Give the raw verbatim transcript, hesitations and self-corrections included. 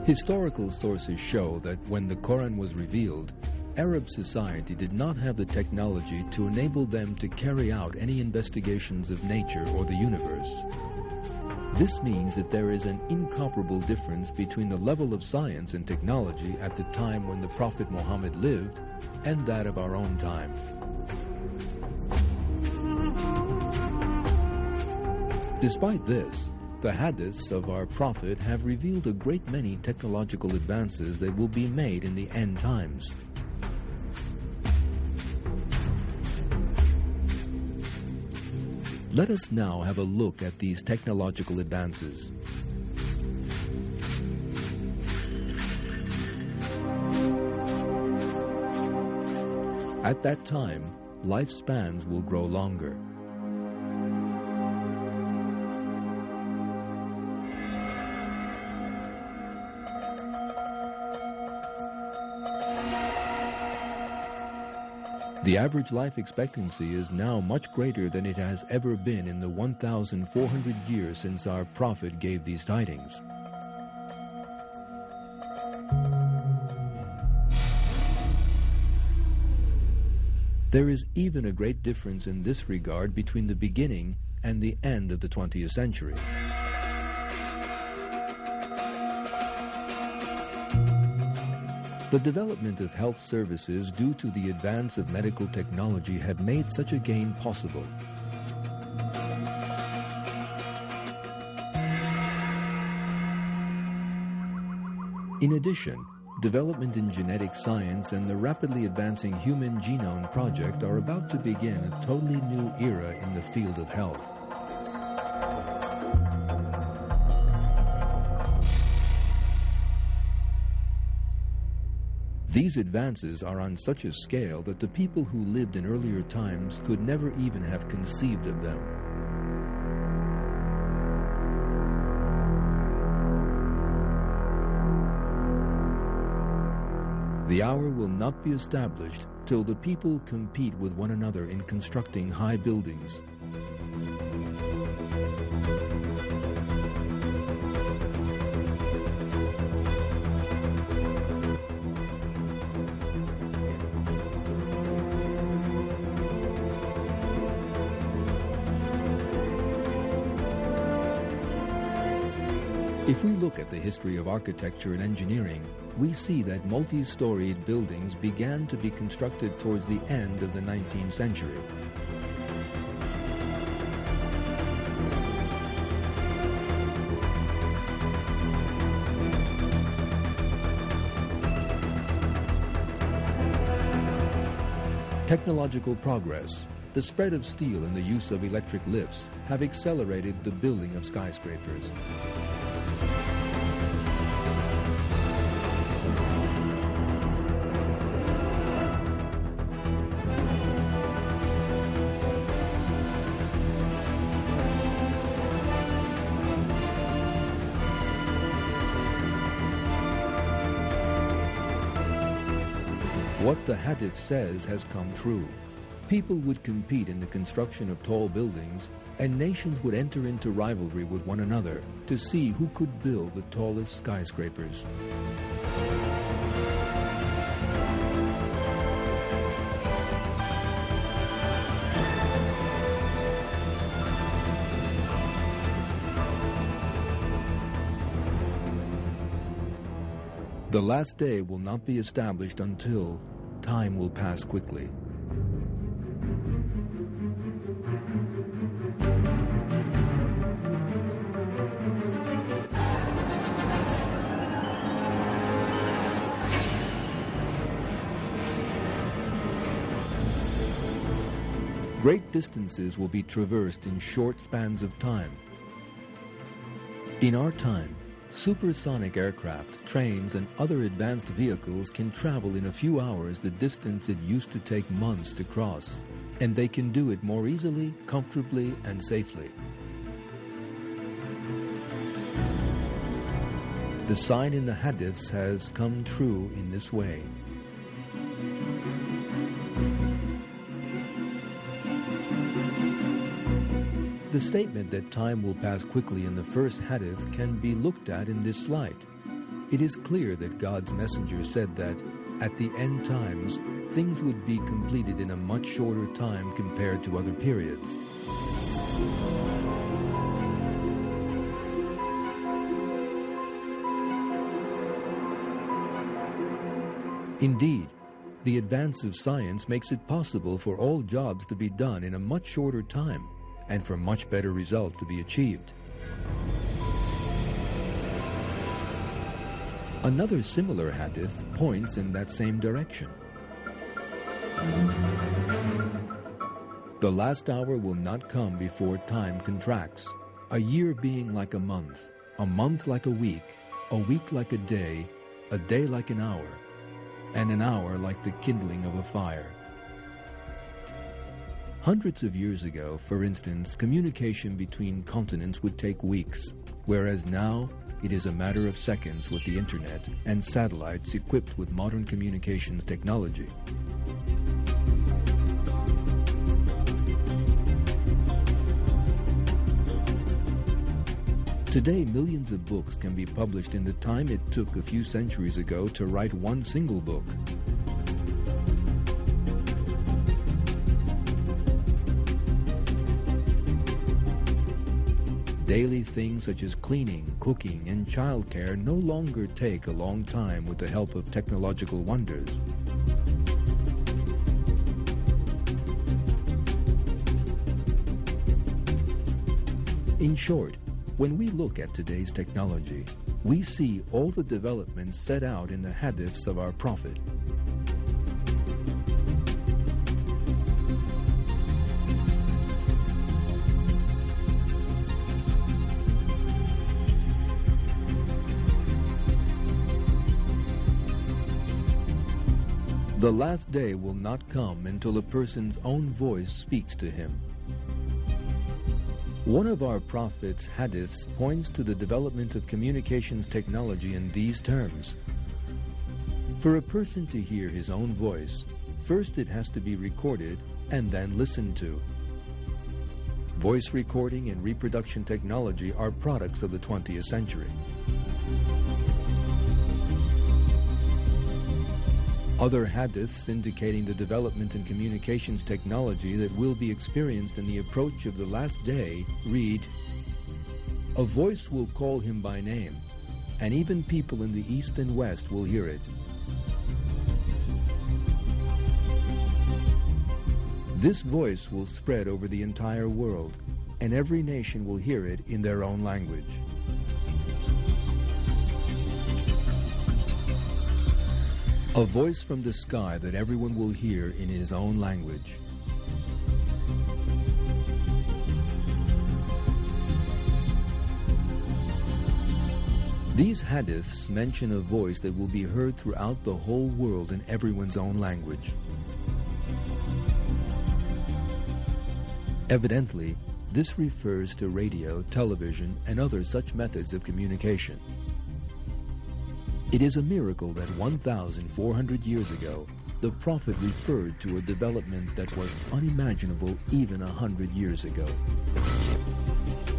Historical sources show that when the Quran was revealed, Arab society did not have the technology to enable them to carry out any investigations of nature or the universe. This means that there is an incomparable difference between the level of science and technology at the time when the Prophet Muhammad lived and that of our own time. Despite this, the hadiths of our Prophet have revealed a great many technological advances that will be made in the end times. Let us now have a look at these technological advances. At that time, lifespans will grow longer. The average life expectancy is now much greater than it has ever been in the one thousand four hundred years since our Prophet gave these tidings. There is even a great difference in this regard between the beginning and the end of the twentieth century. The development of health services due to the advance of medical technology have made such a gain possible. In addition, development in genetic science and the rapidly advancing Human Genome Project are about to begin a totally new era in the field of health. These advances are on such a scale that the people who lived in earlier times could never even have conceived of them. The hour will not be established till the people compete with one another in constructing high buildings. If we look at the history of architecture and engineering, we see that multi-storied buildings began to be constructed towards the end of the nineteenth century. Technological progress, the spread of steel and the use of electric lifts have accelerated the building of skyscrapers. What the Hadith says has come true. People would compete in the construction of tall buildings, and nations would enter into rivalry with one another to see who could build the tallest skyscrapers. The last day will not be established until time will pass quickly. Great distances will be traversed in short spans of time. In our time, supersonic aircraft, trains, and other advanced vehicles can travel in a few hours the distance it used to take months to cross, and they can do it more easily, comfortably, and safely. The sign in the Hadiths has come true in this way. The statement that time will pass quickly in the first hadith can be looked at in this light. It is clear that God's messenger said that, at the end times, things would be completed in a much shorter time compared to other periods. Indeed, the advance of science makes it possible for all jobs to be done in a much shorter time and for much better results to be achieved. Another similar hadith points in that same direction. The last hour will not come before time contracts, a year being like a month, a month like a week, a week like a day, a day like an hour, and an hour like the kindling of a fire. Hundreds of years ago, for instance, communication between continents would take weeks, whereas now it is a matter of seconds with the internet and satellites equipped with modern communications technology. Today, millions of books can be published in the time it took a few centuries ago to write one single book. Daily things such as cleaning, cooking, and childcare no longer take a long time with the help of technological wonders. In short, when we look at today's technology, we see all the developments set out in the hadiths of our Prophet. The last day will not come until a person's own voice speaks to him. One of our Prophet's hadiths points to the development of communications technology in these terms. For a person to hear his own voice, first it has to be recorded and then listened to. Voice recording and reproduction technology are products of the twentieth century. Other hadiths indicating the development in communications technology that will be experienced in the approach of the last day read, "A voice will call him by name, and even people in the east and west will hear it. This voice will spread over the entire world, and every nation will hear it in their own language." A voice from the sky that everyone will hear in his own language. These hadiths mention a voice that will be heard throughout the whole world in everyone's own language. Evidently, this refers to radio, television, and other such methods of communication. It is a miracle that one thousand four hundred years ago, the Prophet referred to a development that was unimaginable even a hundred years ago.